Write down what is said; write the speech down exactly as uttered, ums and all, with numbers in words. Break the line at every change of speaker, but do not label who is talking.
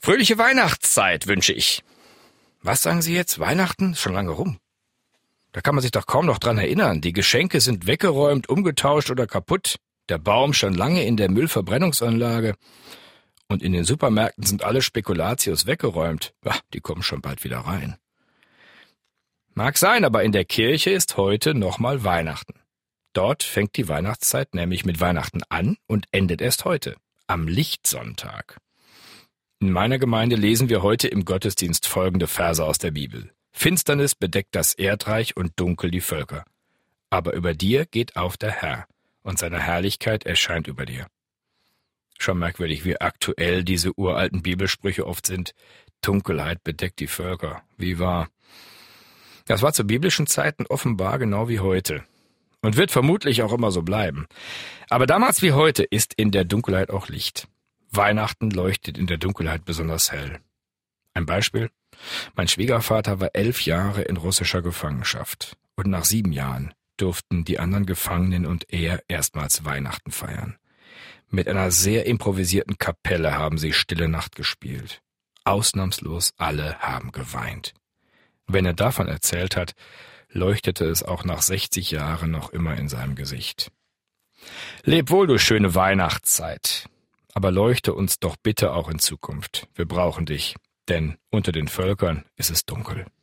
Fröhliche Weihnachtszeit wünsche ich. Was sagen Sie jetzt? Weihnachten? Schon lange rum. Da kann man sich doch kaum noch dran erinnern. Die Geschenke sind weggeräumt, umgetauscht oder kaputt. Der Baum schon lange in der Müllverbrennungsanlage. Und in den Supermärkten sind alle Spekulatius weggeräumt. Ach, die kommen schon bald wieder rein. Mag sein, aber in der Kirche ist heute nochmal Weihnachten. Dort fängt die Weihnachtszeit nämlich mit Weihnachten an und endet erst heute, am Lichtsonntag. In meiner Gemeinde lesen wir heute im Gottesdienst folgende Verse aus der Bibel. Finsternis bedeckt das Erdreich und dunkel die Völker. Aber über dir geht auf der Herr, und seine Herrlichkeit erscheint über dir. Schon merkwürdig, wie aktuell diese uralten Bibelsprüche oft sind. Dunkelheit bedeckt die Völker. Wie wahr? Das war zu biblischen Zeiten offenbar genau wie heute. Und wird vermutlich auch immer so bleiben. Aber damals wie heute ist in der Dunkelheit auch Licht. Weihnachten leuchtet in der Dunkelheit besonders hell. Ein Beispiel? Mein Schwiegervater war elf Jahre in russischer Gefangenschaft. Und nach sieben Jahren durften die anderen Gefangenen und er erstmals Weihnachten feiern. Mit einer sehr improvisierten Kapelle haben sie Stille Nacht gespielt. Ausnahmslos alle haben geweint. Wenn er davon erzählt hat, leuchtete es auch nach sechzig Jahren noch immer in seinem Gesicht. Leb wohl, du schöne Weihnachtszeit. Aber leuchte uns doch bitte auch in Zukunft. Wir brauchen dich, denn unter den Völkern ist es dunkel.